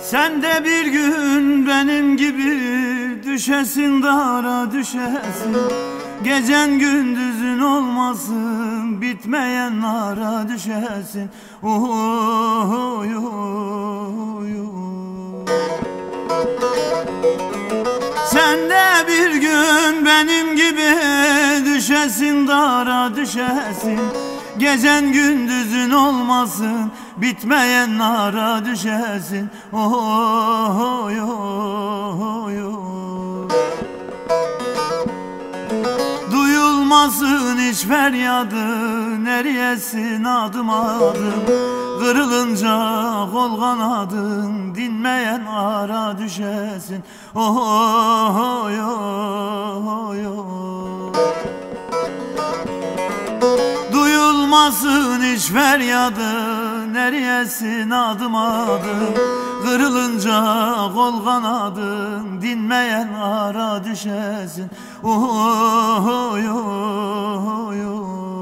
Sen de bir gün benim gibi düşesin, dara düşesin. Gecen gündüzün olmasın, bitmeyen nara düşesin. Oy, oy, oy. Sen de bir gün benim gibi düşesin, dara düşesin. Gecen gündüzün olmasın, bitmeyen nara düşesin. Oy, oy, oy. Duyulmasın hiç feryadın, eriyesin adım adım. Kırılınca kol kanadın, dinmeyen ara düşesin. Oy, oy, oy. Duyulmasın hiç feryadın, eriyesin adım adım. Kırılınca kol kanadın, dinmeyen ara düşesin. Oy, oy, oy.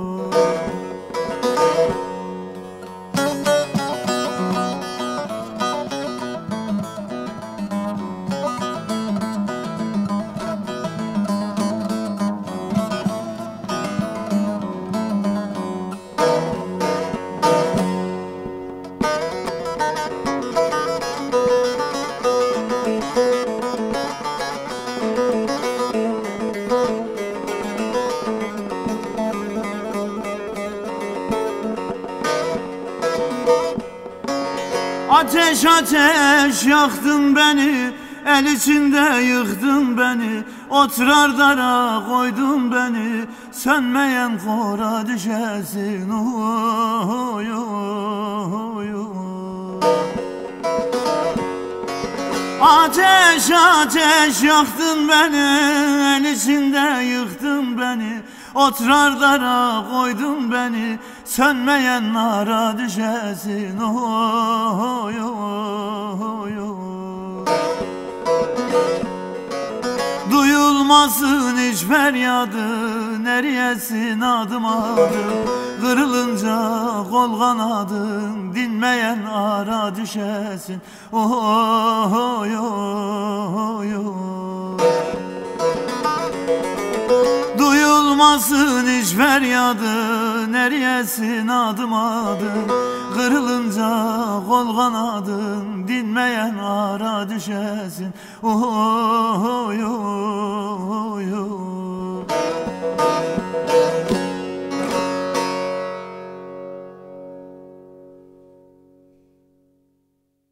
Ateş ateş yaktın beni, el içinde yıktın beni. Otrar dara koydun beni, sönmeyen kora düşesin. Oy, oy, oy. Ateş ateş yaktın beni, el içinde yıktın beni. Otrar dara koydun beni, sönmeyen nara düşesin. Oy, oy, oy. Duyulmasın hiç feryadın, eriyesin adım adım. Kırılınca kol kanadın, dinmeyen ara düşesin. Oy, oy, oy. Duyulmasın hiç feryadın, eriyesin adım adım. Kırılınca kol kanadın, dinmeyen ara düşesin. Oy, oy, oy.